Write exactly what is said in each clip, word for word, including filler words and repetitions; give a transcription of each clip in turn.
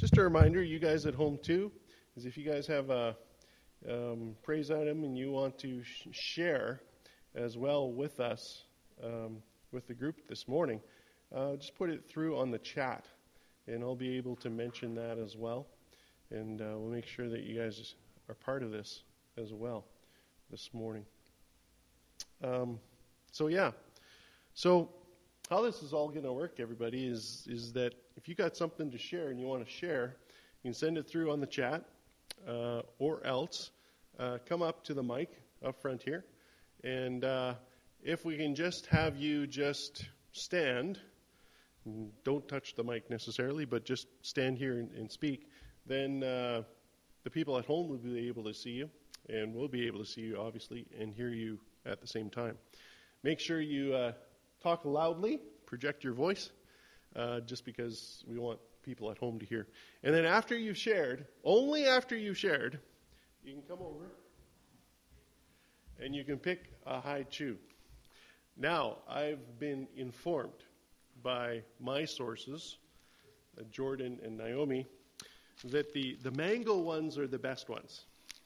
just a reminder, you guys at home too, is if you guys have a um, praise item and you want to sh- share as well with us, um, with the group this morning, uh, just put it through on the chat, and I'll be able to mention that as well. And uh, we'll make sure that you guys are part of this as well this morning. Um, so yeah, so how this is all going to work, everybody, is is that if you got something to share and you want to share, you can send it through on the chat, uh, or else uh, come up to the mic up front here, and uh, if we can just have you just stand, don't touch the mic necessarily, but just stand here and, and speak, then uh, the people at home will be able to see you, and we'll be able to see you, obviously, and hear you at the same time. Make sure you uh, talk loudly, project your voice, uh, just because we want people at home to hear. And then after you've shared, only after you've shared, you can come over and you can pick a high chew. Now, I've been informed by my sources, uh, Jordan and Naomi, that the, the mango ones are the best ones.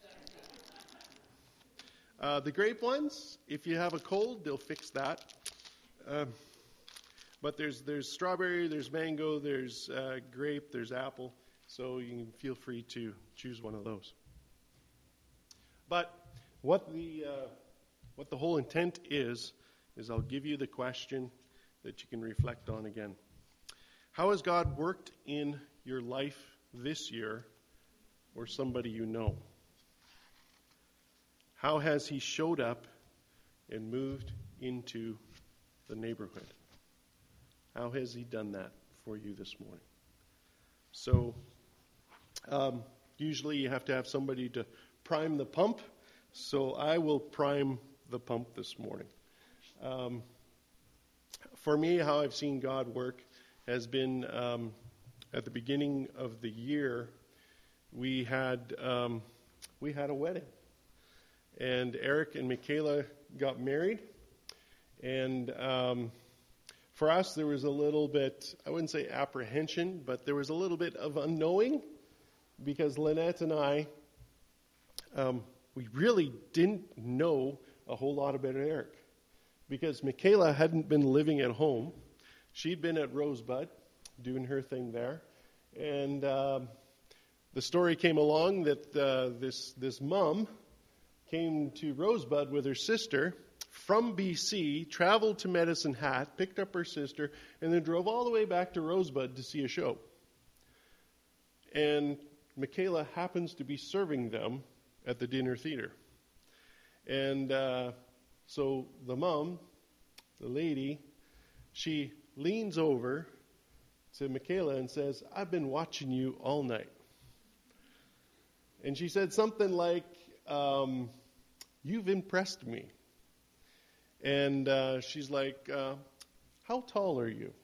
Uh, the grape ones, if you have a cold, they'll fix that. Um, but there's there's strawberry, there's mango, there's uh, grape, there's apple, so you can feel free to choose one of those. But what the uh, what the whole intent is, is I'll give you the question that you can reflect on again. How has God worked in your life this year, or somebody you know? How has he showed up and moved into the neighborhood? How has he done that for you this morning? So, um, usually you have to have somebody to prime the pump, so I will prime the pump this morning. Um, for me, how I've seen God work has been um, at the beginning of the year, we had um, we had a wedding. And Eric and Michaela got married. And um, for us, there was a little bit, I wouldn't say apprehension, but there was a little bit of unknowing, because Lynette and I, um, we really didn't know a whole lot about Eric. Because Michaela hadn't been living at home. She'd been at Rosebud, doing her thing there. And um, the story came along that uh, this this mom came to Rosebud with her sister from B C, traveled to Medicine Hat, picked up her sister, and then drove all the way back to Rosebud to see a show. And Michaela happens to be serving them at the dinner theater. And uh, so the mom, the lady, she leans over to Michaela and says, "I've been watching you all night." And she said something like, Um, "You've impressed me." And uh, she's like, uh, "How tall are you?"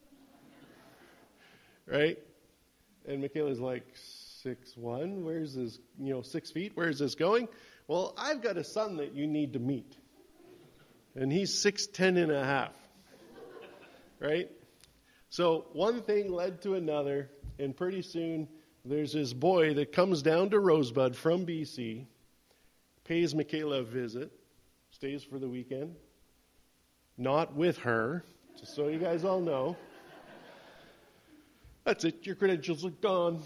Right? And Michaela's like, six one. Where's this, you know, six feet? Where's this going? "Well, I've got a son that you need to meet. And he's six ten and a half." Right? So one thing led to another, and pretty soon there's this boy that comes down to Rosebud from B C, pays Michaela a visit, stays for the weekend, not with her, just so you guys all know. That's it, your credentials are gone.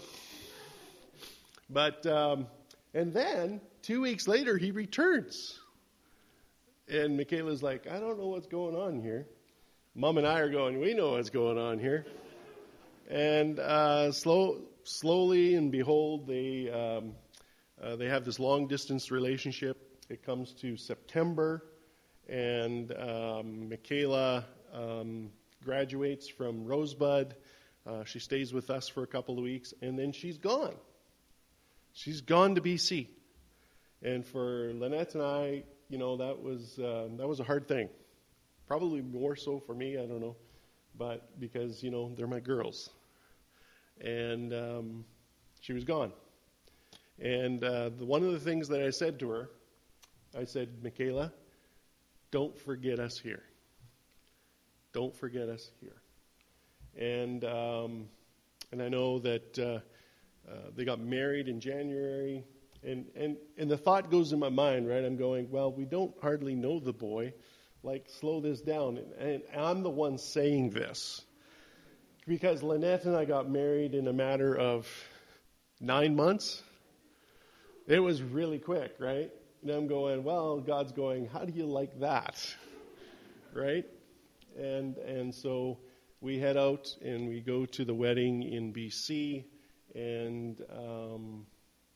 But, um, and then, two weeks later, he returns. And Michaela's like, "I don't know what's going on here." Mom and I are going, "We know what's going on here." And uh, slow, slowly and behold, they... Um, Uh, they have this long-distance relationship. It comes to September, and um, Michaela um, graduates from Rosebud. Uh, she stays with us for a couple of weeks, and then she's gone. She's gone to B C. And for Lynette and I, you know, that was uh, that was a hard thing. Probably more so for me, I don't know, but because, you know, they're my girls. And um, she was gone. And uh, the, one of the things that I said to her, I said, "Michaela, don't forget us here. Don't forget us here." And um, and I know that uh, uh, they got married in January, and, and, and the thought goes in my mind, right? I'm going, well, we don't hardly know the boy. Like, slow this down. And, and I'm the one saying this. Because Lynette and I got married in a matter of nine months. It was really quick, right? And I'm going, well, God's going, how do you like that? Right? And and so we head out and we go to the wedding in B C, and um,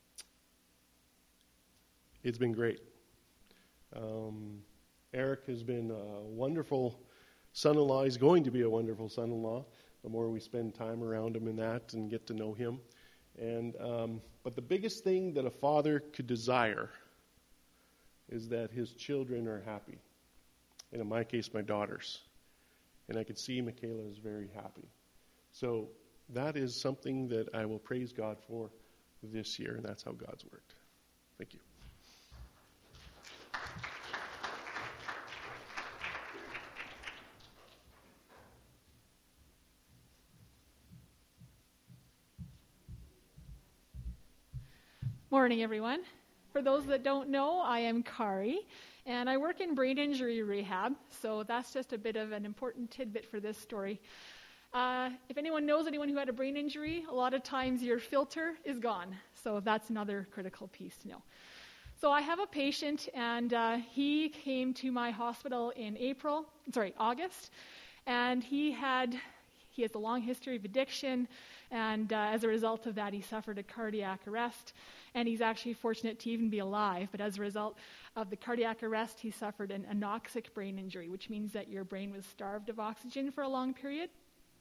it's been great. Um, Eric has been a wonderful son-in-law. He's going to be a wonderful son-in-law the more we spend time around him in that and get to know him. And um, but the biggest thing that a father could desire is that his children are happy. And in my case, my daughters. And I could see Michaela is very happy. So that is something that I will praise God for this year, and that's how God's worked. Thank you. Morning, everyone. For those that don't know, I am Kari, and I work in brain injury rehab, so that's just a bit of an important tidbit for this story. Uh, if anyone knows anyone who had a brain injury, a lot of times your filter is gone, so that's another critical piece to know. So I have a patient, and uh, he came to my hospital in April, sorry, August, and he had he has a long history of addiction, and uh, as a result of that, he suffered a cardiac arrest. And he's actually fortunate to even be alive. But as a result of the cardiac arrest, he suffered an anoxic brain injury, which means that your brain was starved of oxygen for a long period.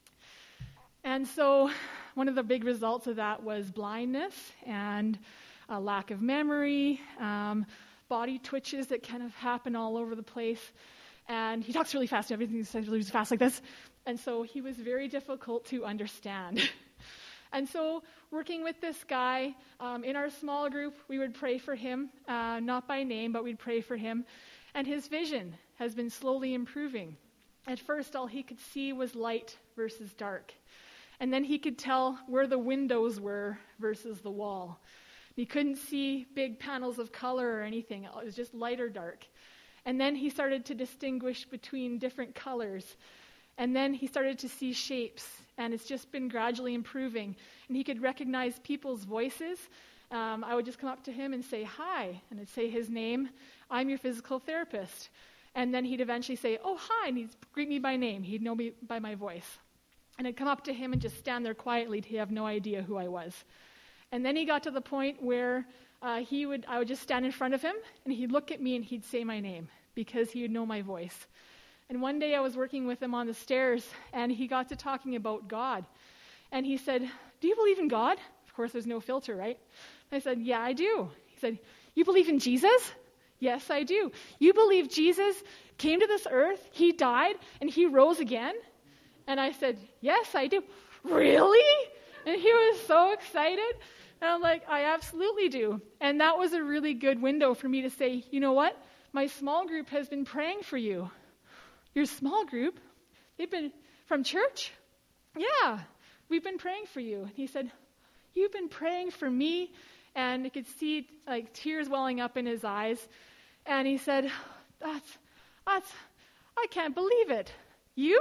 And so one of the big results of that was blindness and a lack of memory, um, body twitches that kind of happen all over the place. And he talks really fast. Everything says really fast like this. And so he was very difficult to understand. And so working with this guy, um, in our small group, we would pray for him, uh, not by name, but we'd pray for him. And his vision has been slowly improving. At first, all he could see was light versus dark. And then he could tell where the windows were versus the wall. He couldn't see big panels of color or anything. It was just light or dark. And then he started to distinguish between different colors. And then he started to see shapes, and it's just been gradually improving. And he could recognize people's voices. Um, I would just come up to him and say, hi, and I'd say his name. I'm your physical therapist. And then he'd eventually say, oh, hi, and he'd greet me by name. He'd know me by my voice. And I'd come up to him and just stand there quietly. He'd have no idea who I was. And then he got to the point where uh, he would, I would just stand in front of him, and he'd look at me and he'd say my name because he would know my voice. And one day I was working with him on the stairs, and he got to talking about God. And he said, do you believe in God? Of course, there's no filter, right? I said, yeah, I do. He said, you believe in Jesus? Yes, I do. You believe Jesus came to this earth, he died, and he rose again? And I said, yes, I do. Really? And he was so excited. And I'm like, I absolutely do. And that was a really good window for me to say, you know what? My small group has been praying for you. Your small group? They've been from church? Yeah, we've been praying for you. And he said, you've been praying for me? And I could see like tears welling up in his eyes. And he said, that's, that's, I can't believe it. You?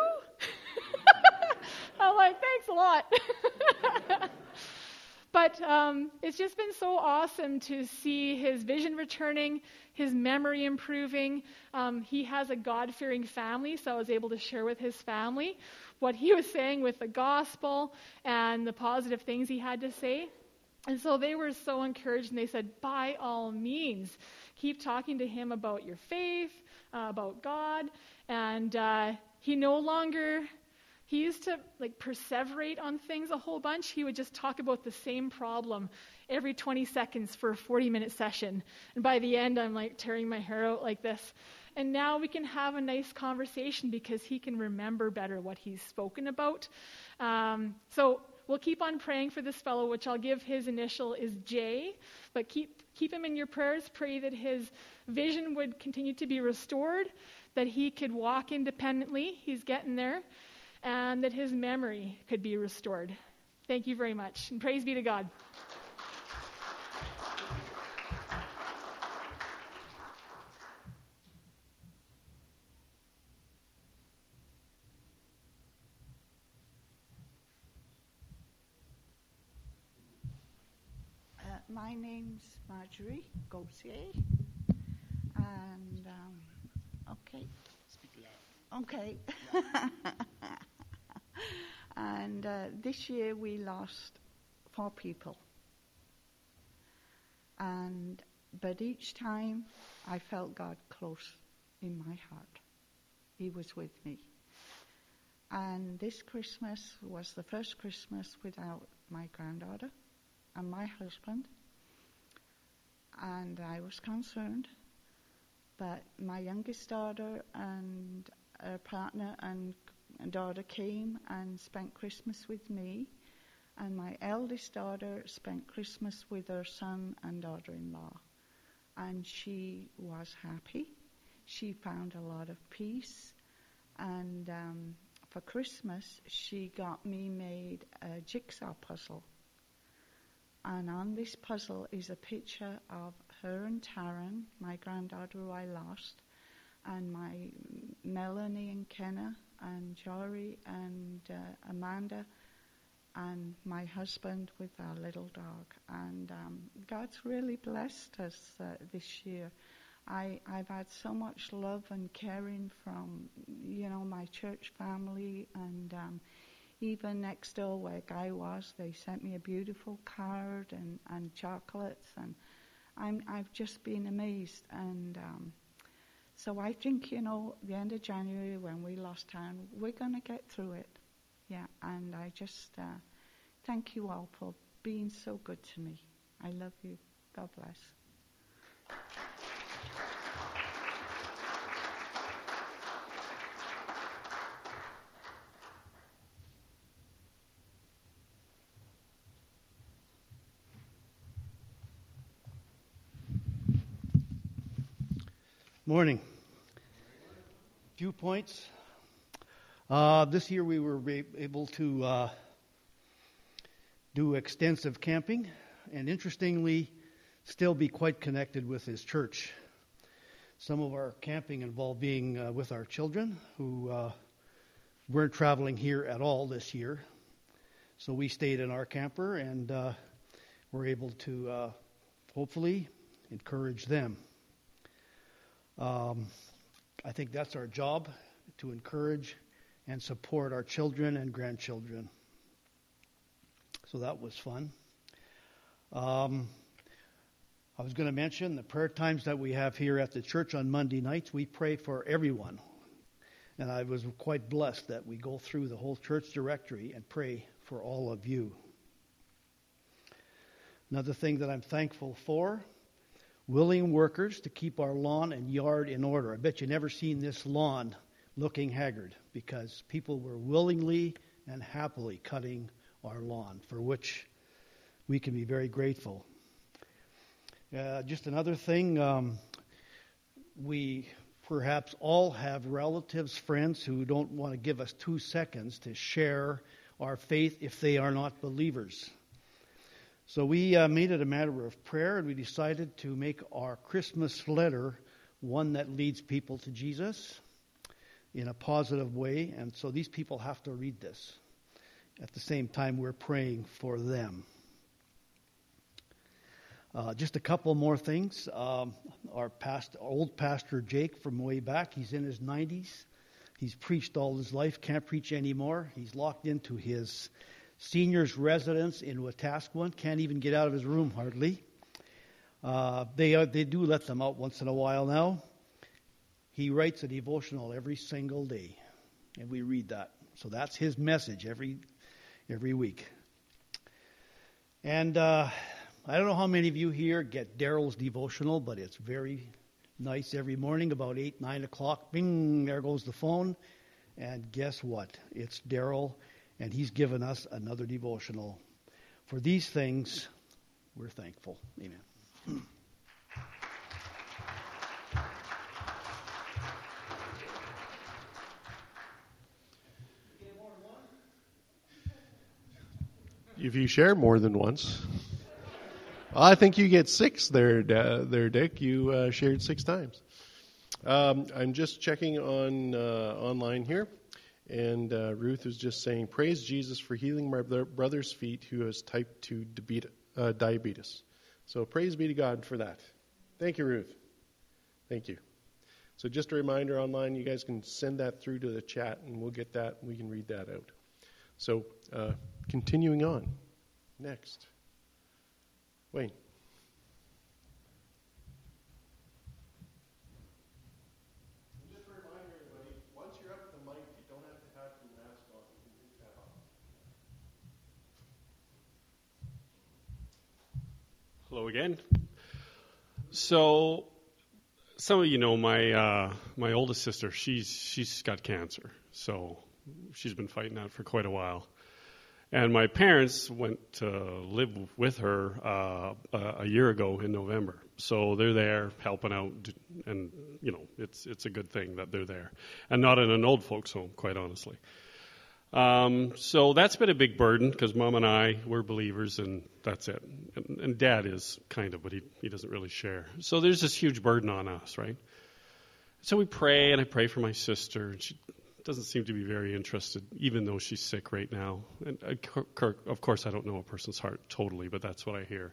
I'm like, thanks a lot. But um, it's just been so awesome to see his vision returning, his memory improving. Um, he has a God-fearing family, so I was able to share with his family what he was saying with the gospel and the positive things he had to say. And so they were so encouraged, and they said, by all means, keep talking to him about your faith, uh, about God. And uh, he no longer... He used to like perseverate on things a whole bunch. He would just talk about the same problem every twenty seconds for a forty-minute session. And by the end, I'm like tearing my hair out like this. And now we can have a nice conversation because he can remember better what he's spoken about. Um, so we'll keep on praying for this fellow, which I'll give his initial is J. But keep keep him in your prayers. Pray that his vision would continue to be restored, that he could walk independently. He's getting there. And that his memory could be restored. Thank you very much, and praise be to God. My name's Marjorie Gauthier, and um, okay, okay, and uh, this year we lost four people, and but each time I felt God close in my heart. He was with me, and this Christmas was the first Christmas without my granddaughter and my husband. And I was concerned, but my youngest daughter and her partner and daughter came and spent Christmas with me, and my eldest daughter spent Christmas with her son and daughter-in-law, and she was happy. She found a lot of peace, and um, for Christmas she got me made a jigsaw puzzle. And on this puzzle is a picture of her and Taryn, my granddaughter who I lost, and my Melanie and Kenna and Jory and uh, Amanda, and my husband with our little dog. And um, God's really blessed us uh, this year. I, I've had so much love and caring from, you know, my church family, and um, even next door where Guy was, they sent me a beautiful card and, and chocolates, and I'm, I've just been amazed. And um, so I think, you know, the end of January when we lost town, we're going to get through it. Yeah, and I just uh, thank you all for being so good to me. I love you. God bless. Morning. Few points. Uh, this year we were able to uh, do extensive camping, and interestingly, still be quite connected with his church. Some of our camping involved being uh, with our children who uh, weren't traveling here at all this year. So we stayed in our camper and uh, were able to uh, hopefully encourage them. Um, I think that's our job, to encourage and support our children and grandchildren. So that was fun. Um, I was going to mention the prayer times that we have here at the church on Monday nights. We pray for everyone. And I was quite blessed that we go through the whole church directory and pray for all of you. Another thing that I'm thankful for, willing workers to keep our lawn and yard in order. I bet you never seen this lawn looking haggard, because people were willingly and happily cutting our lawn, for which we can be very grateful. Uh, just another thing, um, we perhaps all have relatives, friends who don't want to give us two seconds to share our faith if they are not believers. So we uh, made it a matter of prayer, and we decided to make our Christmas letter one that leads people to Jesus in a positive way. And so these people have to read this. At the same time, we're praying for them. Uh, just a couple more things. Um, our past, old pastor Jake from way back, he's in his nineties. He's preached all his life, can't preach anymore. He's locked into his seniors' residence in Wetaskiwin, can't even get out of his room hardly. Uh, they are, they do let them out once in a while now. He writes a devotional every single day, and we read that. So that's his message every every week. And uh, I don't know how many of you here get Daryl's devotional, but it's very nice every morning about eight, nine o'clock. Bing, there goes the phone. And guess what? It's Daryl. And he's given us another devotional. For these things, we're thankful. Amen. if you share more than once. I think you get six there, uh, there, Dick. You uh, shared six times. Um, I'm just checking on uh, online here, and uh, Ruth is just saying, "Praise Jesus for healing my brother's feet who has type two diabetes." So praise be to God for that. Thank you, Ruth. Thank you. So just a reminder online, you guys can send that through to the chat, and we'll get that. We can read that out. So uh, continuing on. Next. Wayne. Just a reminder, everybody, once you're up at the mic, you don't have to have your mask on. You can take that off. Hello again. So, some of you know my uh, my oldest sister. She's she's got cancer, so she's been fighting that for quite a while. And my parents went to live with her uh, a year ago in November. So they're there helping out, and you know it's it's a good thing that they're there, and not in an old folks' home, quite honestly. Um, so that's been a big burden because Mom and I we're believers, and that's it. And, and Dad is kind of, but he he doesn't really share. So there's this huge burden on us, right? So we pray, and I pray for my sister, and she doesn't seem to be very interested, even though she's sick right now. And uh, of course, I don't know a person's heart totally, but that's what I hear.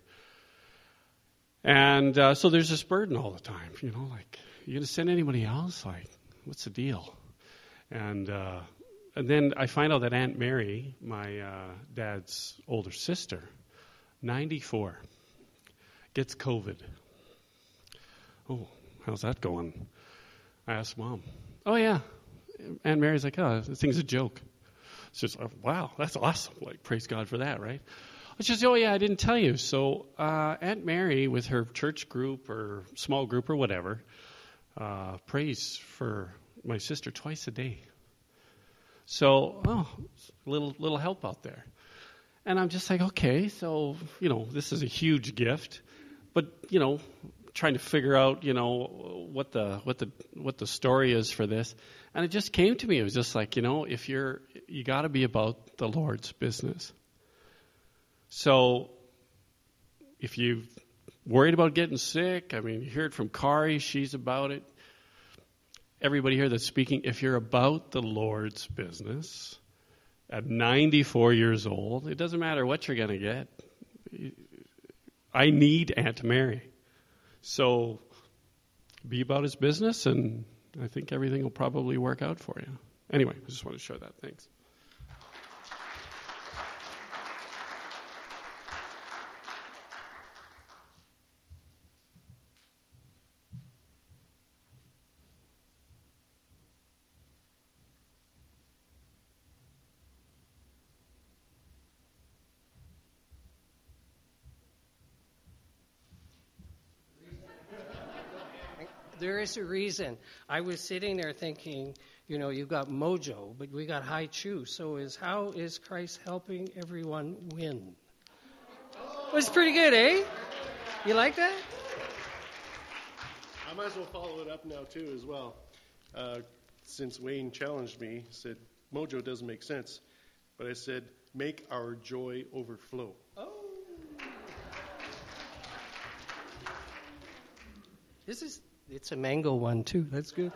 And uh, so there's this burden all the time, you know, like, you going to send anybody else? Like, what's the deal? And uh, and then I find out that Aunt Mary, my uh, dad's older sister, ninety-four, gets COVID. Oh, how's that going? I asked Mom. Oh, yeah. Aunt Mary's like, oh, this thing's a joke. It's just, oh, wow, that's awesome. Like, praise God for that, right? It's just, oh, yeah, I didn't tell you. So uh, Aunt Mary, with her church group or small group or whatever, uh, prays for my sister twice a day. So, oh, little little help out there. And I'm just like, okay, so, you know, this is a huge gift. But, you know, trying to figure out, you know, what the what the what the story is for this. And it just came to me. It was just like, you know, if you're, you got to be about the Lord's business. So if you're worried about getting sick, I mean, you hear it from Kari, she's about it. Everybody here that's speaking, if you're about the Lord's business, at ninety-four years old, it doesn't matter what you're going to get. I need Aunt Mary. So be about his business, and I think everything will probably work out for you. Anyway, I just want to share that. Thanks. There is a reason. I was sitting there thinking, you know, you've got mojo, but we got high chew. So is how is Christ helping everyone win? It was pretty good, eh? You like that? I might as well follow it up now, too, as well. Uh, since Wayne challenged me, said, mojo doesn't make sense. But I said, make our joy overflow. Oh. This is... It's a mango one, too. That's good.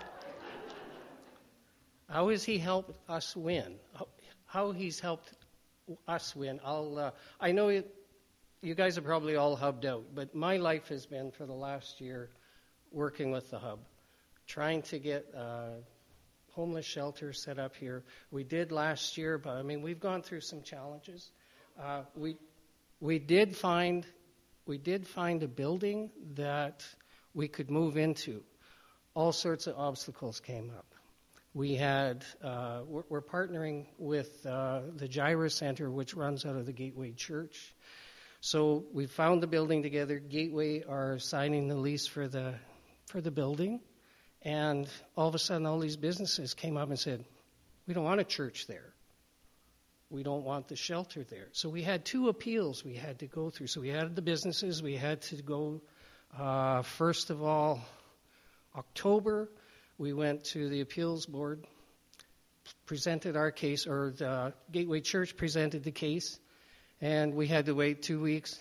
How has he helped us win? How he's helped us win? I'll. Uh, I know it, you guys are probably all hubbed out, but my life has been for the last year working with the hub, trying to get uh, homeless shelter set up here. We did last year, but I mean we've gone through some challenges. Uh, we we did find we did find a building that we could move into. All sorts of obstacles came up. We had, uh, we're, we're partnering with uh, the Jireh Center, which runs out of the Gateway Church. So we found the building together. Gateway are signing the lease for the for the building, and all of a sudden, all these businesses came up and said, "We don't want a church there. We don't want the shelter there." So we had two appeals we had to go through. So we had the businesses. We had to go. Uh, first of all, October, we went to the appeals board, presented our case, or the Gateway Church presented the case, And we had to wait two weeks.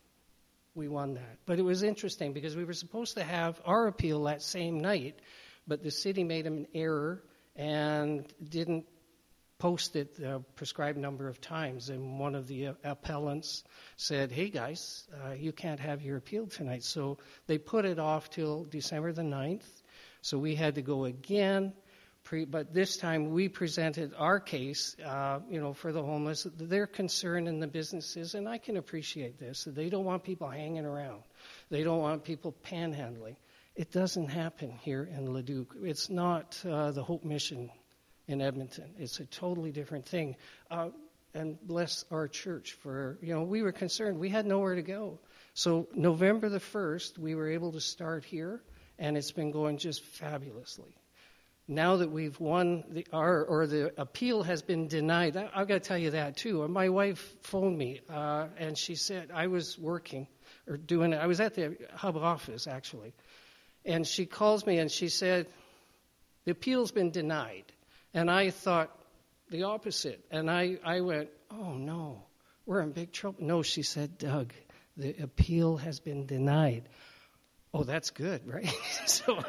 We won that. But it was interesting because we were supposed to have our appeal that same night, but the city made an error and didn't post it the prescribed number of times. And one of the appellants said, hey guys, uh, you can't have your appeal tonight. So they put it off till December the ninth. So we had to go again. Pre- but this time we presented our case, uh, you know, for the homeless. Their concern in the businesses, and I can appreciate this, they don't want people hanging around. They don't want people panhandling. It doesn't happen here in Leduc. It's not uh, the Hope Mission in Edmonton. It's a totally different thing. Uh, and bless our church for, you know, we were concerned. We had nowhere to go. So November the first, we were able to start here, and it's been going just fabulously. Now that we've won the our or the appeal has been denied, I, I've got to tell you that too. My wife phoned me uh, and she said I was working or doing. I was at the hub office actually, and she calls me and she said the appeal's been denied, and I thought the opposite, and I I went, oh no, we're in big trouble. No, she said, Doug, the appeal has been denied. Oh, that's good, right? so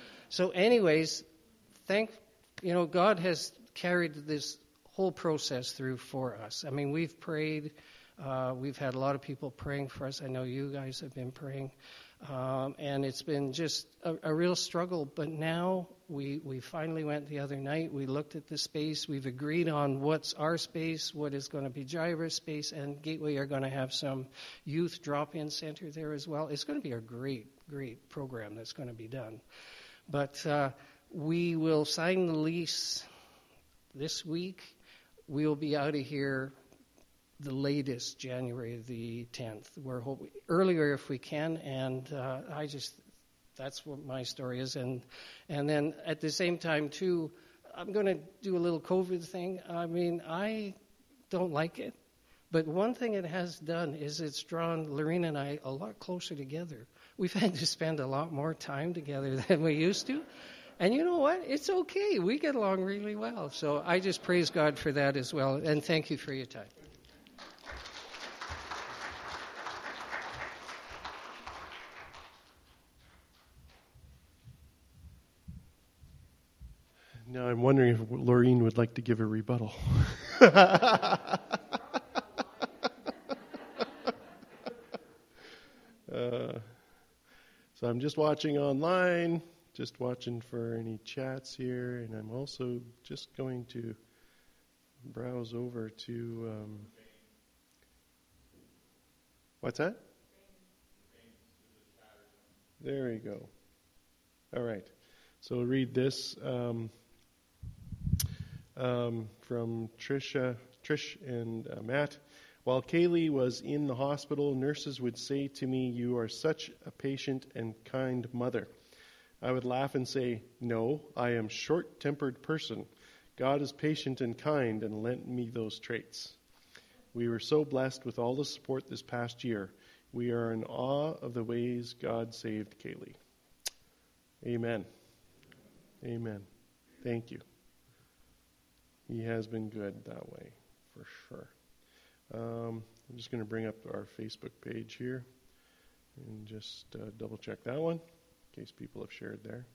so anyways. Thank, you know, God has carried this whole process through for us. I mean, we've prayed. Uh, we've had a lot of people praying for us. I know you guys have been praying. Um, and it's been just a, a real struggle. But now we, we finally went the other night. We looked at the space. We've agreed on what's our space, what is going to be Gyra's space, and Gateway are going to have some youth drop-in center there as well. It's going to be a great, great program that's going to be done. But... Uh, We will sign the lease this week. We'll be out of here the latest January the tenth. We're hoping earlier if we can, and uh, I just that's what my story is. And and then at the same time too, I'm going to do a little COVID thing. I mean, I don't like it, but one thing it has done is it's drawn Lorena and I a lot closer together. We've had to spend a lot more time together than we used to. And you know what? It's okay. We get along really well. So I just praise God for that as well. And thank you for your time. Now I'm wondering if Laureen would like to give a rebuttal. uh, so I'm just watching online. Just watching for any chats here, and I'm also just going to browse over to, um, what's that? There you go. All right. So we'll read this um, um, from Trisha, Trish and uh, Matt. While Kaylee was in the hospital, nurses would say to me, "You are such a patient and kind mother." I would laugh and say, "No, I am a short-tempered person. God is patient and kind and lent me those traits." We were so blessed with all the support this past year. We are in awe of the ways God saved Kaylee. Amen. Amen. Thank you. He has been good that way, for sure. Um, I'm just going to bring up our Facebook page here and just uh, double-check that one. In case people have shared there.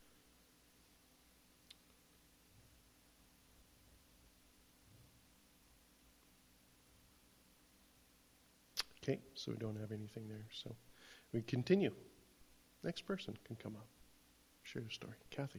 Okay, so we don't have anything there. So we continue. Next person can come up. Share your story. Kathy.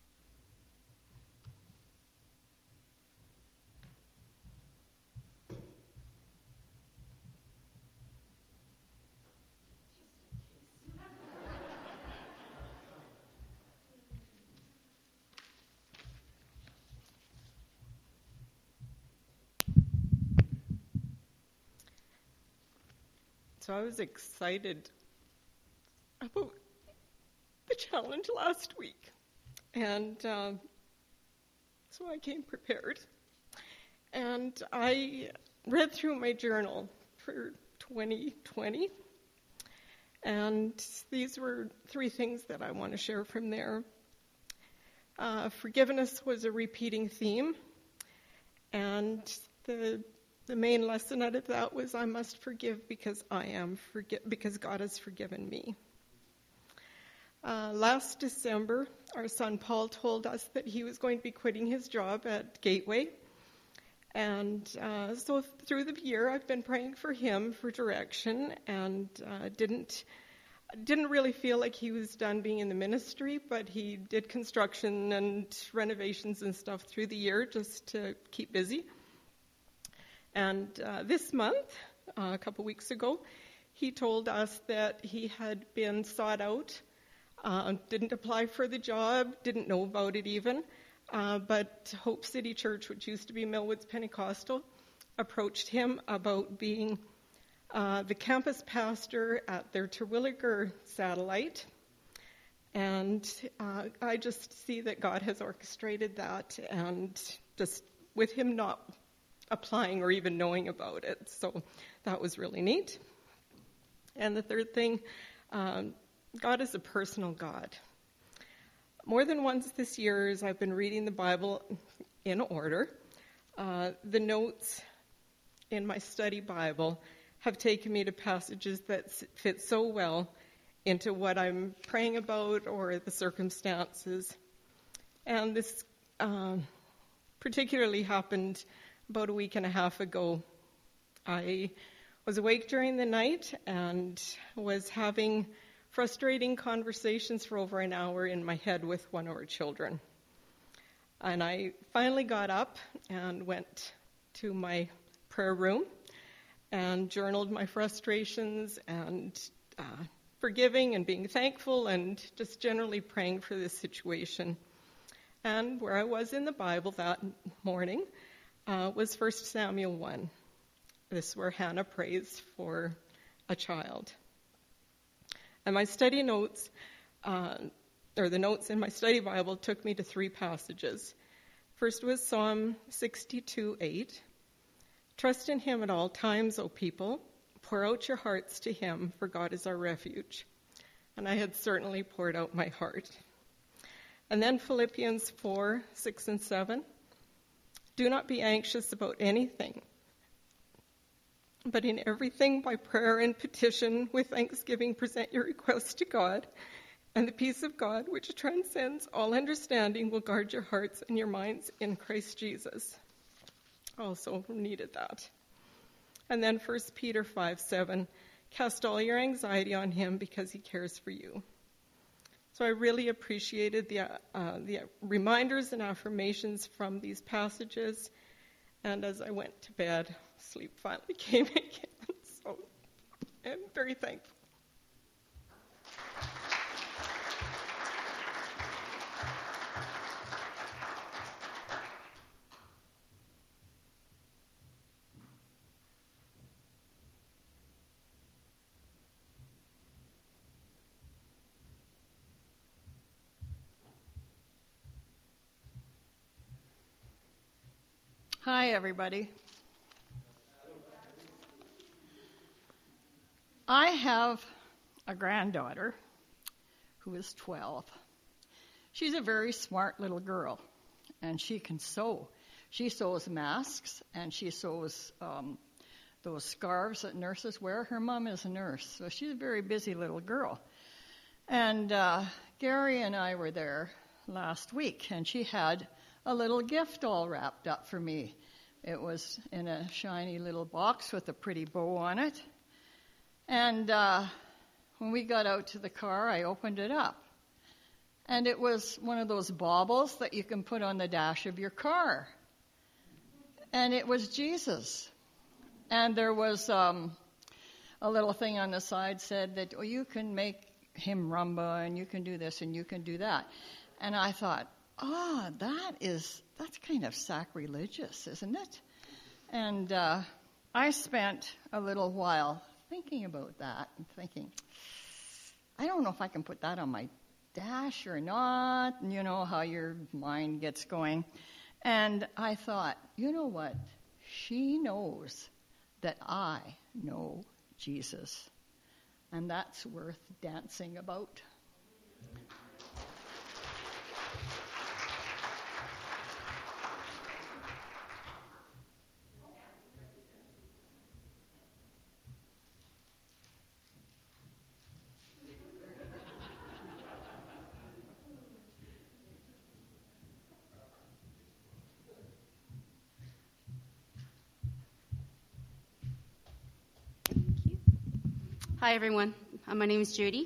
So I was excited about the challenge last week, and um, so I came prepared. And I read through my journal for twenty twenty, and these were three things that I want to share from there. Uh, forgiveness was a repeating theme, and the the main lesson out of that was I must forgive because I am forgi- because God has forgiven me. Uh, last December, our son Paul told us that he was going to be quitting his job at Gateway. And uh, so through the year, I've been praying for him for direction, and uh, didn't didn't really feel like he was done being in the ministry, but he did construction and renovations and stuff through the year just to keep busy. And uh, this month, uh, a couple weeks ago, he told us that he had been sought out, uh, didn't apply for the job, didn't know about it even, uh, but Hope City Church, which used to be Millwoods Pentecostal, approached him about being uh, the campus pastor at their Terwilliger satellite. And uh, I just see that God has orchestrated that, and just with him not applying or even knowing about it. So that was really neat. And the third thing, um, God is a personal God. More than once this year, as I've been reading the Bible in order, uh, the notes in my study Bible have taken me to passages that fit so well into what I'm praying about or the circumstances. And this um, particularly happened about a week and a half ago. I was awake during the night and was having frustrating conversations for over an hour in my head with one of our children. And I finally got up and went to my prayer room and journaled my frustrations and uh, forgiving and being thankful and just generally praying for this situation. And where I was in the Bible that morning uh, was First Samuel one. This is where Hannah prays for a child. And my study notes, uh, or the notes in my study Bible, took me to three passages. First was Psalm sixty-two eight. Trust in him at all times, O people. Pour out your hearts to him, for God is our refuge. And I had certainly poured out my heart. And then Philippians four six and seven. Do not be anxious about anything, but in everything by prayer and petition with thanksgiving present your requests to God, and the peace of God, which transcends all understanding, will guard your hearts and your minds in Christ Jesus. Also needed that. And then First Peter five seven, cast all your anxiety on him because he cares for you. So I really appreciated the uh, the reminders and affirmations from these passages. And as I went to bed, sleep finally came again. So I'm very thankful. Hi, everybody. I have a granddaughter who is twelve. She's a very smart little girl, and she can sew. She sews masks, and she sews um, those scarves that nurses wear. Her mom is a nurse, so she's a very busy little girl. And uh, Gary and I were there last week, and she had a little gift all wrapped up for me. It was in a shiny little box with a pretty bow on it. And uh, when we got out to the car, I opened it up. And it was one of those baubles that you can put on the dash of your car. And it was Jesus. And there was um, a little thing on the side said that, oh, you can make him rumba, and you can do this, and you can do that. And I thought, ah, oh, that is, that's kind of sacrilegious, isn't it? And uh, I spent a little while thinking about that and thinking, I don't know if I can put that on my dash or not, and you know how your mind gets going. And I thought, you know what? She knows that I know Jesus, and that's worth dancing about. Hi, everyone. Uh, my name is Judy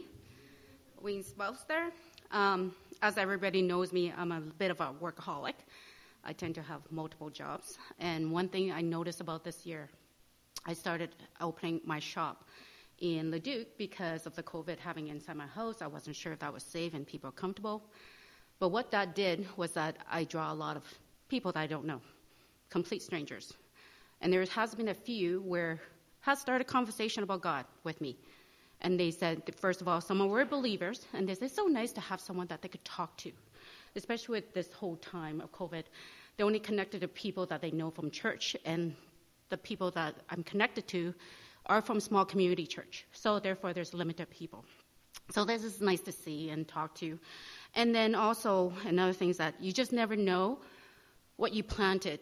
Wiensbauster. Um, as everybody knows me, I'm a bit of a workaholic. I tend to have multiple jobs. And one thing I noticed about this year, I started opening my shop in Leduc because of the COVID having inside my house. I wasn't sure if that was safe and people are comfortable. But what that did was that I draw a lot of people that I don't know, complete strangers. And there has been a few where has started a conversation about God with me. And they said, first of all, some were believers, and they said it's so nice to have someone that they could talk to, especially with this whole time of COVID. They only connected to people that they know from church, and the people that I'm connected to are from small community church. So therefore, there's limited people. So this is nice to see and talk to. And then also, another thing is that you just never know what you planted.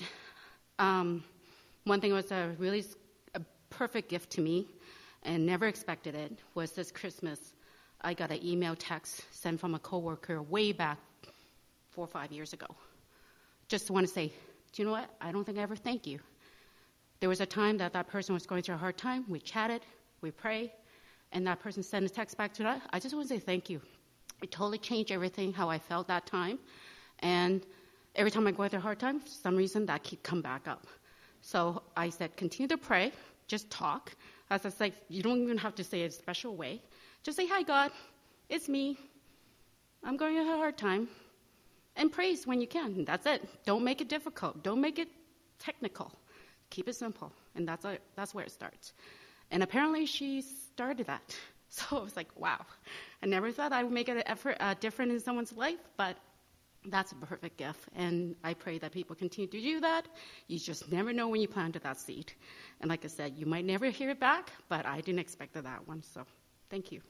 Um, one thing was a really a perfect gift to me, and never expected it, was this Christmas. I got an email text sent from a coworker way back four or five years ago. Just want to say, do you know what? I don't think I ever thank you. There was a time that that person was going through a hard time. We chatted, we prayed, and that person sent a text back to that. I just want to say thank you. It totally changed everything, how I felt that time. And every time I go through a hard time, for some reason, that keep come back up. So I said, continue to pray, just talk. As I said, you don't even have to say it a special way. Just say, hi, God, it's me. I'm going through a hard time. And praise when you can. And that's it. Don't make it difficult. Don't make it technical. Keep it simple. And that's a, that's where it starts. And apparently she started that. So I was like, wow. I never thought I would make an effort uh, different in someone's life, but that's a perfect gift. And I pray that people continue to do that. You just never know when you planted that seed. And like I said, you might never hear it back, but I didn't expect that one. So thank you.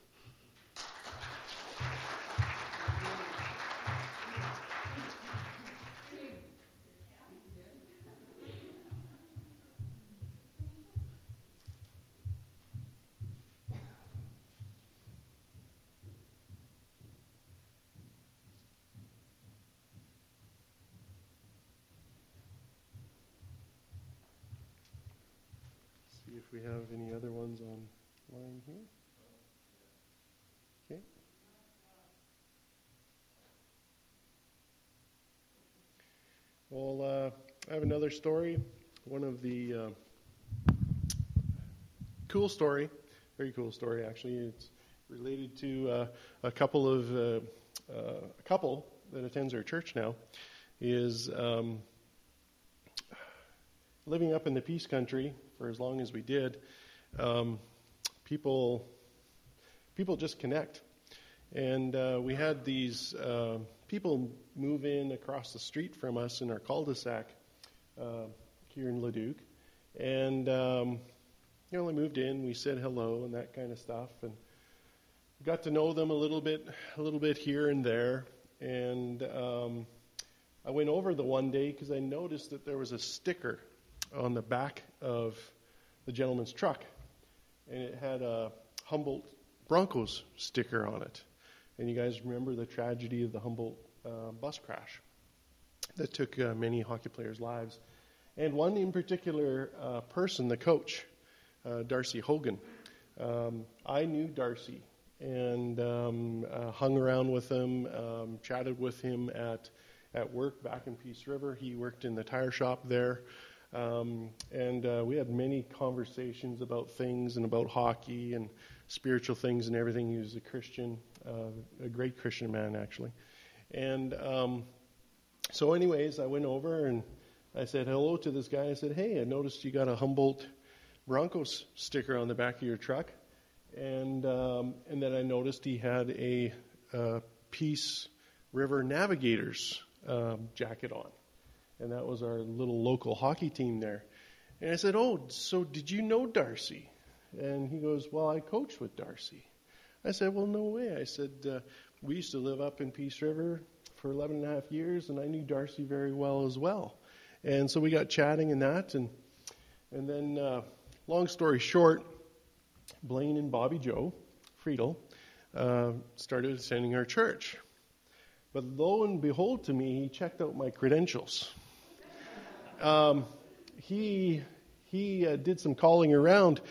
If we have any other ones online here. Okay. Well, uh, I have another story. One of the uh, cool story, very cool story actually. It's related to uh, a couple of uh, uh, a couple that attends our church now. Is um, living up in the Peace Country for as long as we did, um, people people just connect. And uh, we had these uh, people move in across the street from us in our cul-de-sac uh, here in Leduc. And, um, you know, they moved in, we said hello and that kind of stuff. And got to know them a little bit, a little bit here and there. And um, I went over the one day because I noticed that there was a sticker on the back of the gentleman's truck, and it had a Humboldt Broncos sticker on it. And you guys remember the tragedy of the Humboldt uh, bus crash that took uh, many hockey players' lives. And one in particular uh, person, the coach, uh, Darcy Hogan. Um, I knew Darcy and um, uh, hung around with him, um, chatted with him at, at work back in Peace River. He worked in the tire shop there. Um, and uh, we had many conversations about things and about hockey and spiritual things and everything. He was a Christian, uh, a great Christian man, actually. And um, so anyways, I went over and I said hello to this guy. I said, hey, I noticed you got a Humboldt Broncos sticker on the back of your truck. And um, and then I noticed he had a uh, Peace River Navigators um, jacket on. And that was our little local hockey team there. And I said, oh, so did you know Darcy? And he goes, well, I coached with Darcy. I said, well, no way. I said, uh, we used to live up in Peace River for eleven and a half years, and I knew Darcy very well as well. And so we got chatting and that. And, and then, uh, long story short, Blaine and Bobby Joe Friedel uh, started attending our church. But lo and behold to me, he checked out my credentials. Um, he he uh, did some calling around,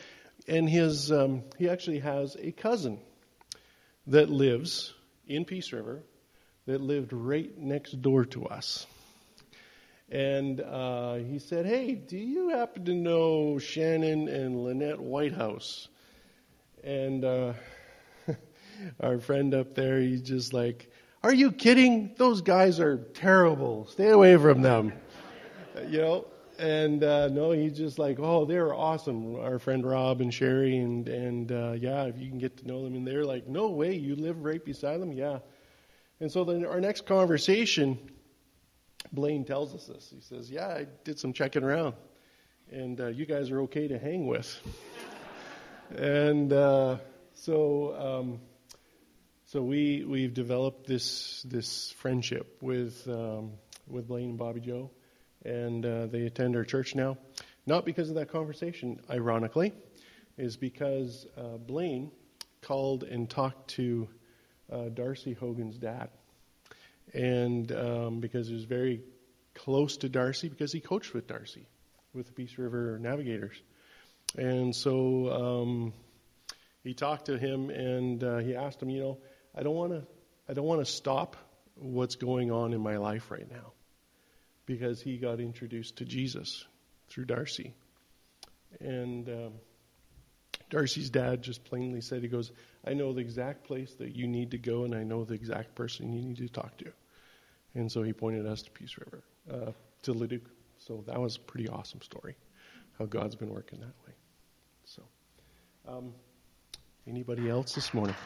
and his um, he actually has a cousin that lives in Peace River that lived right next door to us. And uh, he said, "Hey, do you happen to know Shannon and Lynette Whitehouse?" And uh, our friend up there, he's just like, "Are you kidding? Those guys are terrible. Stay away from them." You know, and uh, no, he's just like, "Oh, they're awesome." Our friend Rob and Sherry, and and uh, yeah, if you can get to know them, and they're like, "No way, you live right beside them?" Yeah. And so then our next conversation, Blaine tells us this. He says, "Yeah, I did some checking around, and uh, you guys are okay to hang with." and uh, so, um, so we we've developed this this friendship with um, with Blaine and Bobby Joe, and uh, they attend our church now. Not because of that conversation, ironically, is because uh, Blaine called and talked to uh, Darcy Hogan's dad, and um, because he was very close to Darcy, because he coached with Darcy, with the Peace River Navigators. And so um, he talked to him, and uh, he asked him, you know, I don't want to, I don't want to stop what's going on in my life right now, because he got introduced to Jesus through Darcy. And um, Darcy's dad just plainly said, he goes, "I know the exact place that you need to go, and I know the exact person you need to talk to." And so he pointed us to Peace River, uh, to Leduc. So that was a pretty awesome story, how God's been working that way. So, um, anybody else this morning?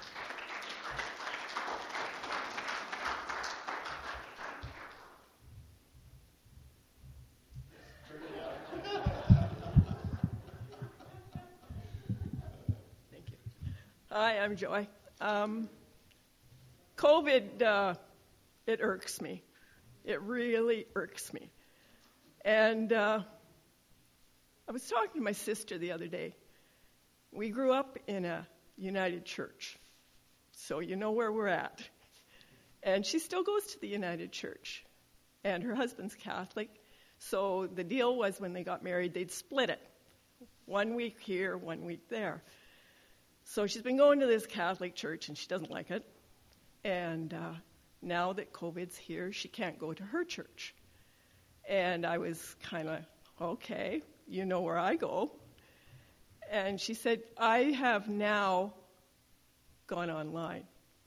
Thank you. Hi, I'm Joy. Um, COVID, uh, it irks me. It really irks me. And uh, I was talking to my sister the other day. We grew up in a United Church, so you know where we're at. And she still goes to the United Church, and her husband's Catholic. So the deal was when they got married, they'd split it. One week here, one week there. So she's been going to this Catholic church, and she doesn't like it. And uh, now that COVID's here, she can't go to her church. And I was kind of, okay, you know where I go. And she said, I have now gone online.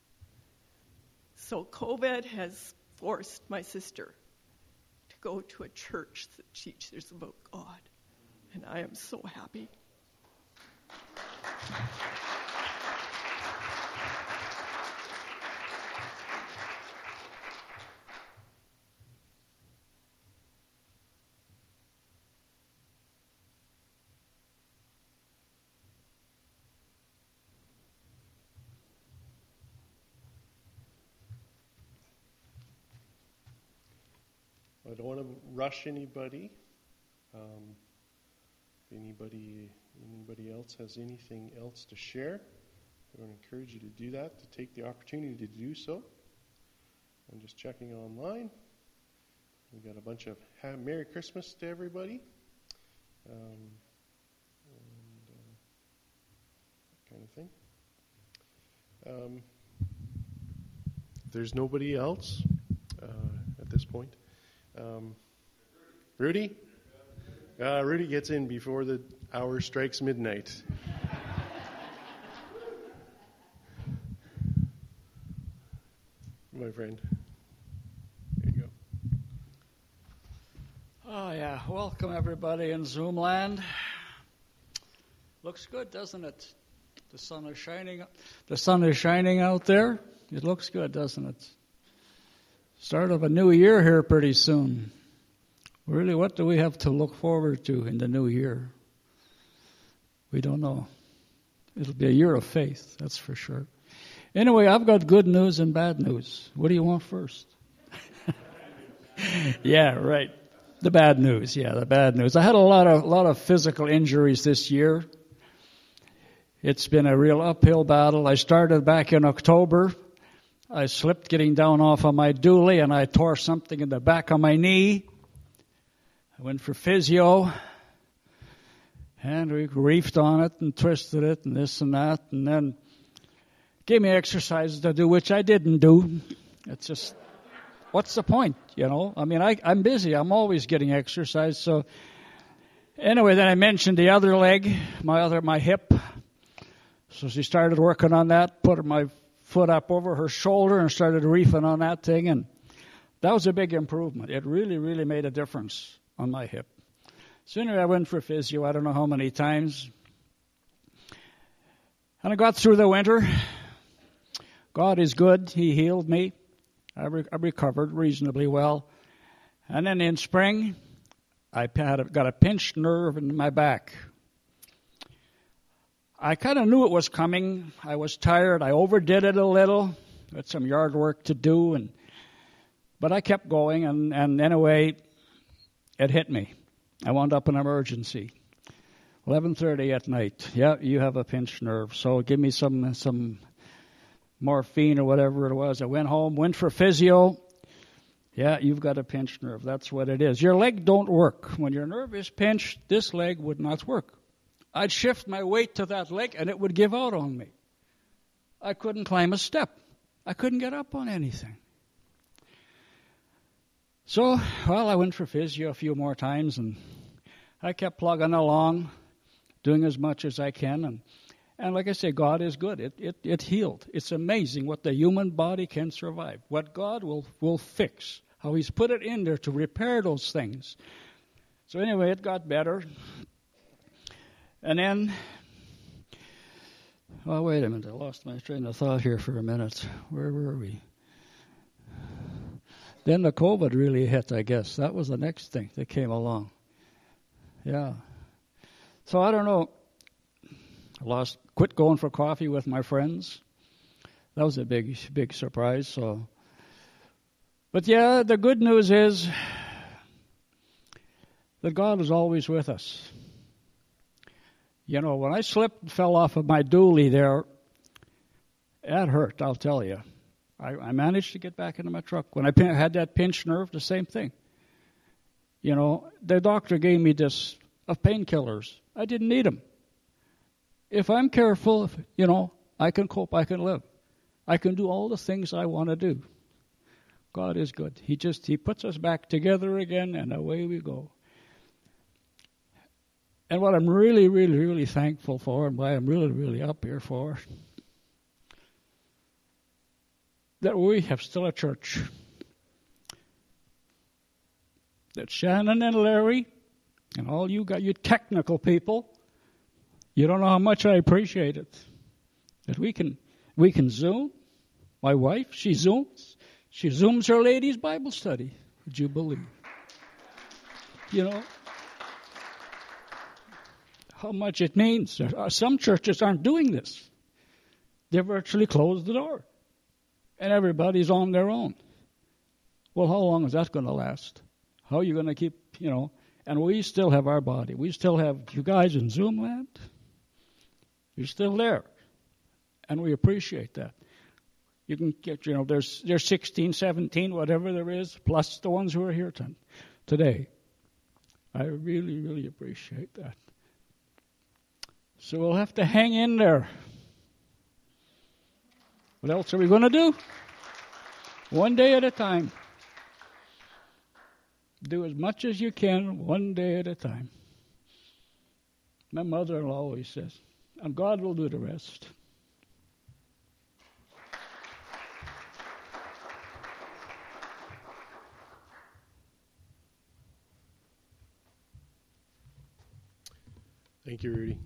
So COVID has forced my sister to go to a church that teaches about God. And I am so happy. I don't want to rush anybody. Um, if anybody, anybody else has anything else to share, I want to encourage you to do that, to take the opportunity to do so. I'm just checking online. We got a bunch of ha- Merry Christmas to everybody. Um, and uh, that kind of thing. Um, if there's nobody else uh, at this point. Um, Rudy? Uh, Rudy gets in before the hour strikes midnight. My friend. There you go. Oh, yeah. Welcome, everybody in Zoom land. Looks good, doesn't it? The sun is shining. The sun is shining out there. It looks good, doesn't it? Start of a new year here pretty soon. Really, what do we have to look forward to in the new year? We don't know. It'll be a year of faith, that's for sure. Anyway, I've got good news and bad news. What do you want first? Yeah, right. The bad news, yeah, the bad news. I had a lot of lot of physical injuries this year. It's been a real uphill battle. I started back in October. I slipped getting down off of my dually, and I tore something in the back of my knee. I went for physio, And we reefed on it and twisted it and this and that, and then gave me exercises to do, which I didn't do. It's just, what's the point, you know? I mean, I, I'm busy. I'm always getting exercise. So anyway, then I mentioned the other leg, my other, my hip. So she started working on that, put my foot up over her shoulder and started reefing on that thing. And that was a big improvement. It really, really made a difference on my hip. So anyway, I went for physio, I don't know how many times. And I got through the winter. God is good. He healed me. I, re- I recovered reasonably well. And then in spring, I had a, got a pinched nerve in my back. I kind of knew it was coming. I was tired. I overdid it a little. Had some yard work to do, and but I kept going. And, and anyway, it hit me. I wound up in emergency. eleven thirty at night. Yeah, you have a pinched nerve. So give me some some morphine or whatever it was. I went home, went for physio. Yeah, you've got a pinched nerve. That's what it is. Your leg don't work. When your nerve is pinched, this leg would not work. I'd shift my weight to that leg and it would give out on me. I couldn't climb a step. I couldn't get up on anything. So, well, I went for physio a few more times and I kept plugging along, doing as much as I can. And, and like I say, God is good. It, it, it healed. It's amazing what the human body can survive, what God will, will fix, how He's put it in there to repair those things. So anyway, it got better. And then, oh, wait a minute. I lost my train of thought here for a minute. Where were we? Then the COVID really hit, I guess. That was the next thing that came along. Yeah. So I don't know. I lost, quit going for coffee with my friends. That was a big, big surprise. So, but yeah, the good news is that God is always with us. You know, when I slipped and fell off of my dually there, that hurt, I'll tell you. I, I managed to get back into my truck. When I pin, had that pinched nerve, the same thing. You know, the doctor gave me this of painkillers. I didn't need them. If I'm careful, if, you know, I can cope, I can live. I can do all the things I want to do. God is good. He just, He puts us back together again, and away we go. And what I'm really, really, really thankful for, and why I'm really, really up here for, that we have still a church. That Shannon and Larry, and all you got, you technical people, you don't know how much I appreciate it. That we can, we can Zoom. My wife, she Zooms. She Zooms her ladies' Bible study. Would you believe? You know how much it means. Some churches aren't doing this. They virtually closed the door. And everybody's on their own. Well, how long is that going to last? How are you going to keep, you know? And we still have our body. We still have you guys in Zoomland. You're still there. And we appreciate that. You can get, you know, there's there's sixteen, seventeen, whatever there is, plus the ones who are here t- today. I really, really appreciate that. So we'll have to hang in there. What else are we going to do? One day at a time. Do as much as you can, one day at a time. My mother-in-law always says, and God will do the rest. Thank you, Rudy.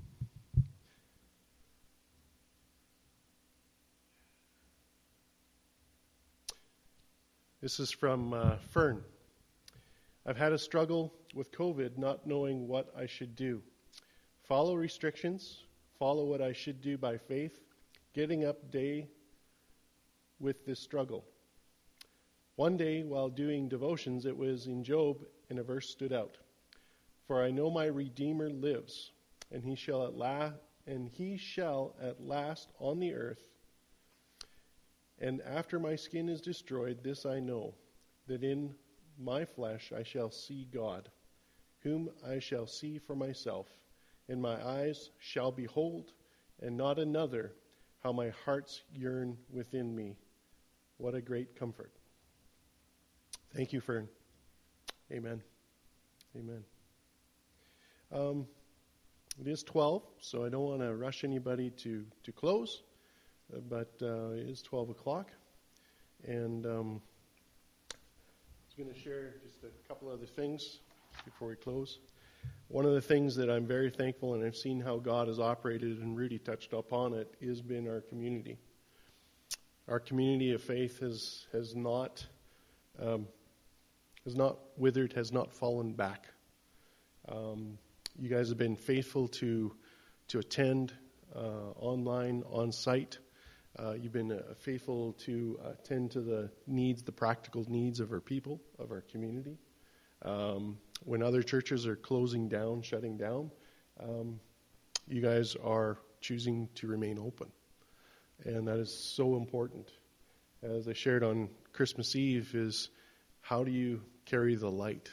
This is from uh, Fern. I've had a struggle with COVID, not knowing what I should do. Follow restrictions, follow what I should do by faith, getting up day with this struggle. One day, while doing devotions, it was in Job, and a verse stood out. For I know my Redeemer lives, and he shall at last, and he shall at last on the earth. And after my skin is destroyed, this I know, that in my flesh I shall see God, whom I shall see for myself, and my eyes shall behold, and not another, how my hearts yearn within me. What a great comfort. Thank you, Fern. Amen. Amen. Um, it is twelve, so I don't want to rush anybody to, to close, uh, but uh, it is twelve o'clock. And um, I was going to share just a couple other things before we close. One of the things that I'm very thankful, and I've seen how God has operated, and Rudy touched upon it, has been our community. Our community of faith has has not um, has not withered, has not fallen back. Um, you guys have been faithful to to attend uh, online, on site. Uh, you've been uh, faithful to attend to the needs, the practical needs of our people, of our community. Um, when other churches are closing down, shutting down, um, you guys are choosing to remain open. And that is so important. As I shared on Christmas Eve, is how do you carry the light?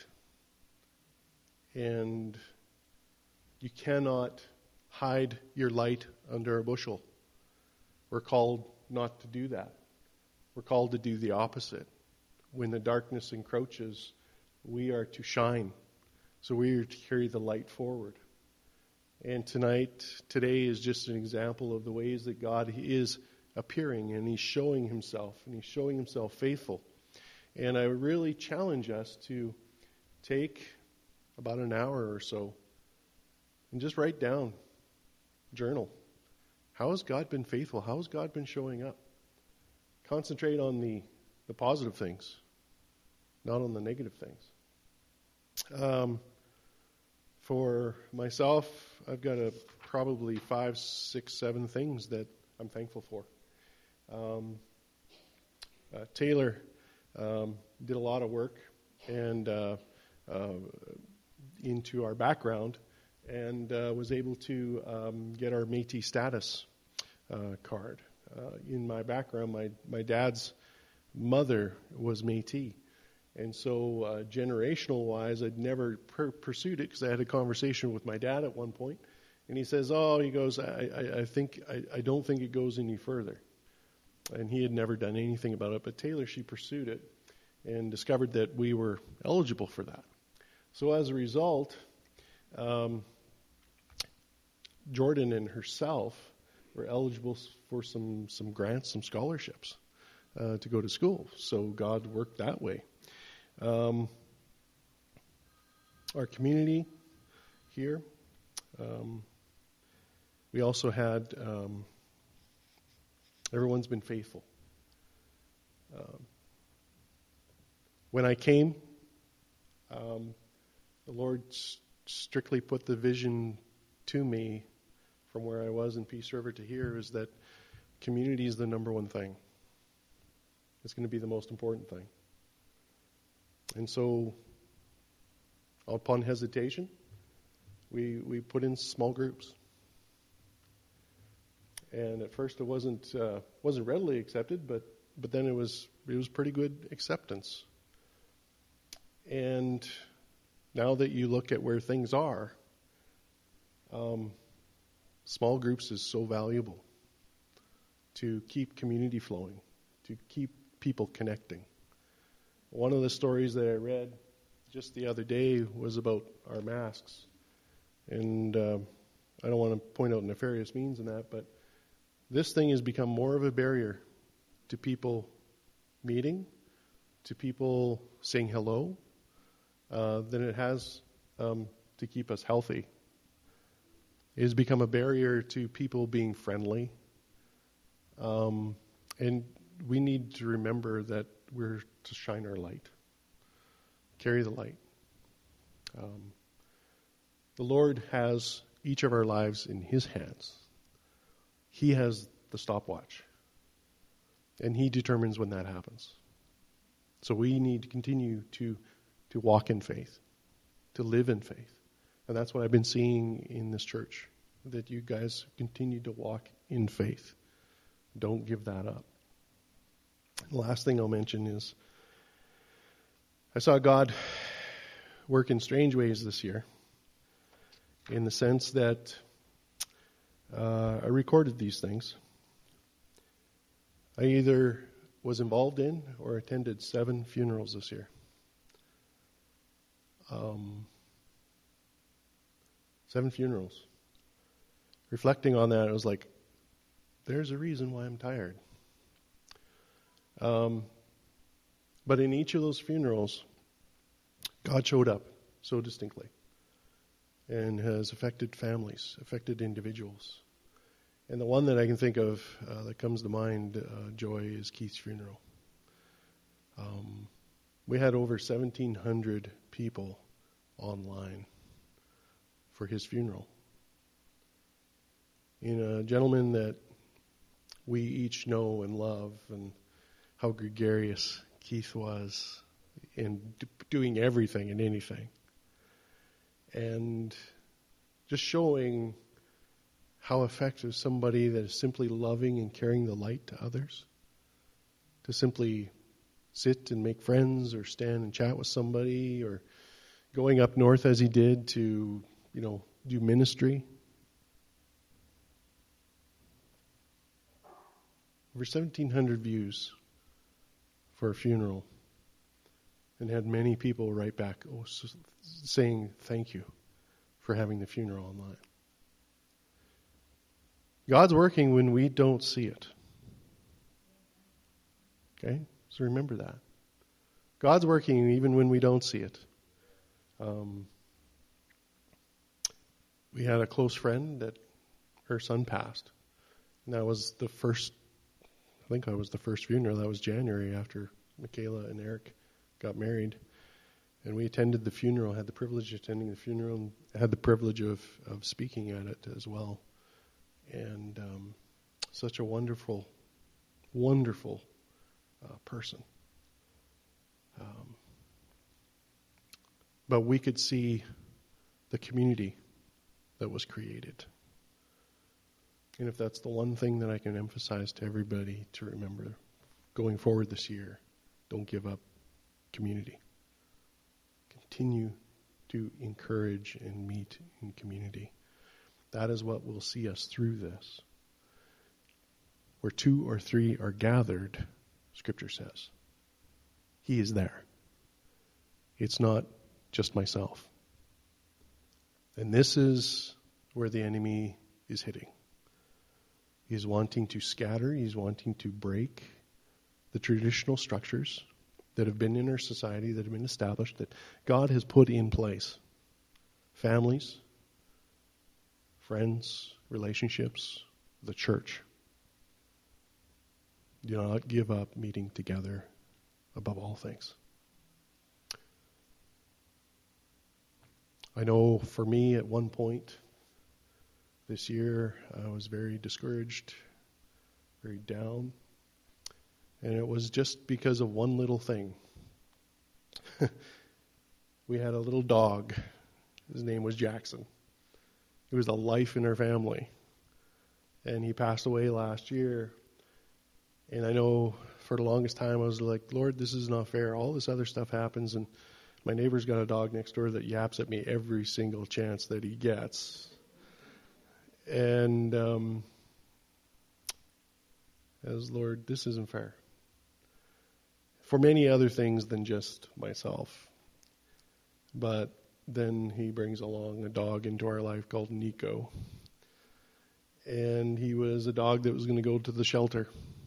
And you cannot hide your light under a bushel. We're called not to do that. We're called to do the opposite. When the darkness encroaches, we are to shine. So we are to carry the light forward. And tonight, today is just an example of the ways that God is appearing, and He's showing Himself, and He's showing Himself faithful. And I really challenge us to take about an hour or so and just write down, journal. How has God been faithful? How has God been showing up? Concentrate on the, the positive things, not on the negative things. Um, for myself, I've got a, probably five, six, seven things that I'm thankful for. Um, uh, Taylor um, did a lot of work and uh, uh, into our background, and uh, was able to um, get our Métis status uh, card. Uh, in my background, my, my dad's mother was Métis. And so uh, generational-wise, I'd never per- pursued it because I had a conversation with my dad at one point. And he says, oh, he goes, I, I, I think I, I don't think it goes any further. And he had never done anything about it. But Taylor, she pursued it and discovered that we were eligible for that. So as a result, um, Jordan and herself were eligible for some, some grants, some scholarships uh, to go to school. So God worked that way. Um, our community here, um, we also had, um, everyone's been faithful. Um, when I came, um, the Lord s- strictly put the vision to me from where I was in Peace River to here, is that community is the number one thing. It's going to be the most important thing. And so, upon hesitation, we we put in small groups. And at first, it wasn't uh, wasn't readily accepted, but but then it was it was pretty good acceptance. And now that you look at where things are, um, small groups is so valuable to keep community flowing, to keep people connecting. One of the stories that I read just the other day was about our masks. And uh, I don't want to point out nefarious means in that, but this thing has become more of a barrier to people meeting, to people saying hello, uh, than it has um, to keep us healthy. It has become a barrier to people being friendly. Um, and we need to remember that we're to shine our light, carry the light. Um, the Lord has each of our lives in His hands. He has the stopwatch, and He determines when that happens. So we need to continue to to walk in faith, to live in faith, and that's what I've been seeing in this church. That you guys continue to walk in faith. Don't give that up. The last thing I'll mention is I saw God work in strange ways this year. in the sense that uh, I recorded these things. I either was involved in or attended seven funerals this year. Um, seven funerals. Reflecting on that, it was like, there's a reason why I'm tired. Um, but in each of those funerals, God showed up so distinctly and has affected families, affected individuals. And the one that I can think of uh, that comes to mind, uh, Joy, is Keith's funeral. Um, we had over seventeen hundred people online for his funeral. In a gentleman that we each know and love, and how gregarious Keith was in d- doing everything and anything. And just showing how effective somebody that is simply loving and carrying the light to others, to simply sit and make friends or stand and chat with somebody, or going up north as he did to, you know, do ministry. Over seventeen hundred views for a funeral, and had many people write back, oh, so, saying thank you for having the funeral online. God's working when we don't see it. Okay? So remember that. God's working even when we don't see it. Um, we had a close friend that her son passed. And that was the first, I think that was the first funeral. That was January after Michaela and Eric got married. And we attended the funeral, had the privilege of attending the funeral, and had the privilege of, of speaking at it as well. And um, such a wonderful, wonderful uh, person. Um, but we could see the community that was created. And if that's the one thing that I can emphasize to everybody to remember going forward this year, don't give up community. Continue to encourage and meet in community. That is what will see us through this. Where two or three are gathered, Scripture says, He is there. It's not just myself. And this is where the enemy is hitting. He's wanting to scatter, he's wanting to break the traditional structures that have been in our society, that have been established, that God has put in place. Families, friends, relationships, the church. Do not give up meeting together above all things. I know for me at one point this year, I was very discouraged, very down. And it was just because of one little thing. We had a little dog. His name was Jackson. He was a life in our family. And he passed away last year. And I know for the longest time I was like, Lord, this is not fair. All this other stuff happens, and my neighbor's got a dog next door that yaps at me every single chance that he gets. And um, as Lord, this isn't fair. For many other things than just myself. But then he brings along a dog into our life called Nico. And he was a dog that was going to go to the shelter.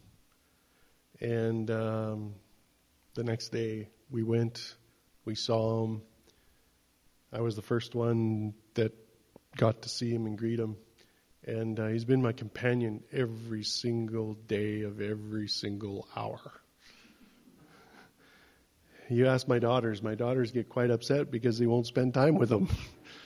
And um, the next day we went, we saw him. I was the first one that got to see him and greet him. And uh, he's been my companion every single day of every single hour. You ask my daughters, my daughters get quite upset because they won't spend time with them.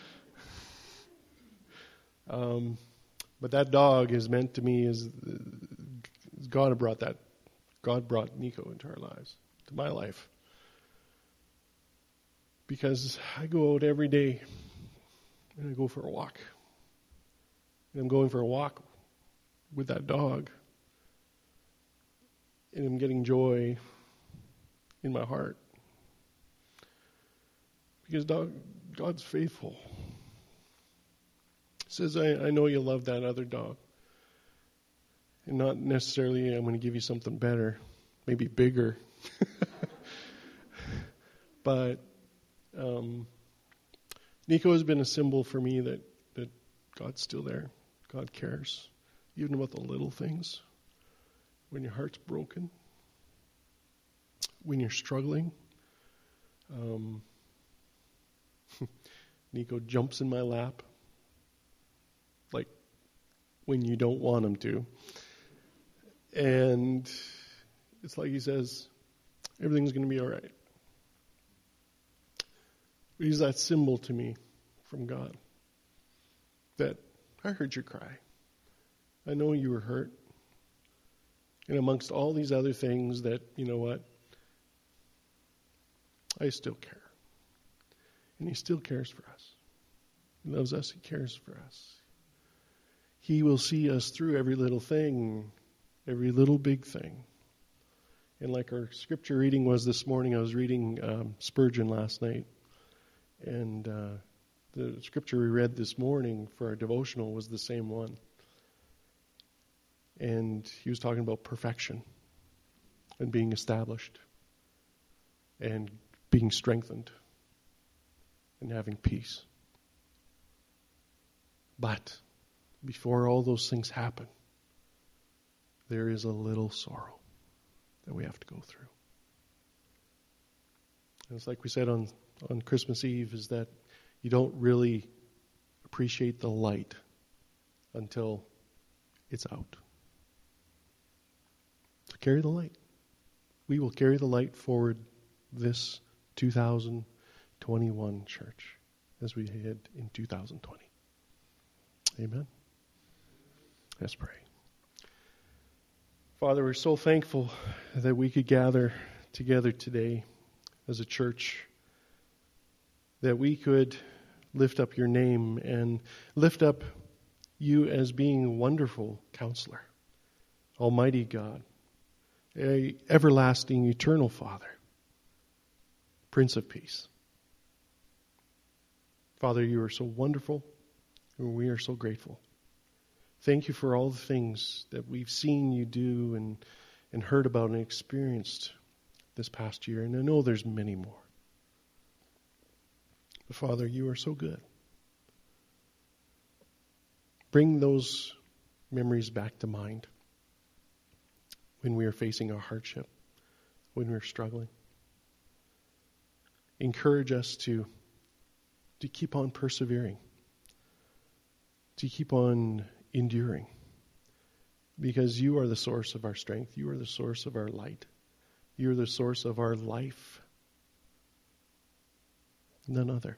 um, but that dog is meant to me as God brought that. God brought Nico into our lives, to my life. Because I go out every day and I go for a walk. And I'm going for a walk with that dog. And I'm getting joy in my heart. Because dog, God's faithful. says, I, I know you love that other dog. And not necessarily I'm going to give you something better, maybe bigger. But um, Nico has been a symbol for me that, that God's still there. God cares, even about the little things. When your heart's broken, when you're struggling. Um, Nico jumps in my lap, like when you don't want him to. And it's like he says, everything's going to be all right. He's that symbol to me from God that I heard your cry. I know you were hurt. And amongst all these other things that, you know what, I still care. And he still cares for us. He loves us. He cares for us. He will see us through every little thing, every little big thing. And like our scripture reading was this morning, I was reading um, Spurgeon last night. And uh, the scripture we read this morning for our devotional was the same one. And he was talking about perfection and being established and being strengthened and having peace. But before all those things happen, there is a little sorrow that we have to go through. And it's like we said on, on Christmas Eve, is that you don't really appreciate the light until it's out. So carry the light. We will carry the light forward this two thousand twenty-one church as we head in two thousand twenty. Amen. Let's pray. Father, we're so thankful that we could gather together today as a church, that we could lift up your name and lift up you as being wonderful counselor, almighty God, a everlasting, eternal Father, Prince of Peace. Father, you are so wonderful, and we are so grateful. Thank you for all the things that we've seen you do and, and heard about and experienced this past year, and I know there's many more. But Father, you are so good. Bring those memories back to mind when we are facing a hardship, when we're struggling. Encourage us to, to keep on persevering, to keep on enduring, because you are the source of our strength. You are the source of our light. You are the source of our life. None other.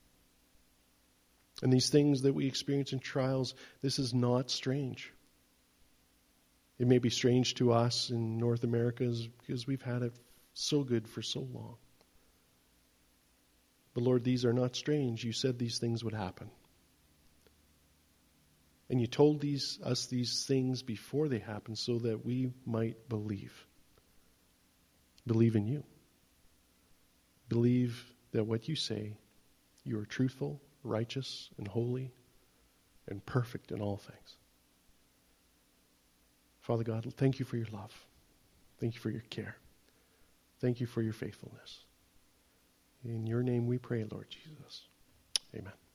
And these things that we experience in trials, this is not strange. It may be strange to us in North America because we've had it so good for so long. But Lord, these are not strange. You said these things would happen. And you told these us these things before they happened so that we might believe. Believe in you. Believe that what you say, you are truthful, righteous, and holy, and perfect in all things. Father God, thank you for your love. Thank you for your care. Thank you for your faithfulness. In your name we pray, Lord Jesus. Amen.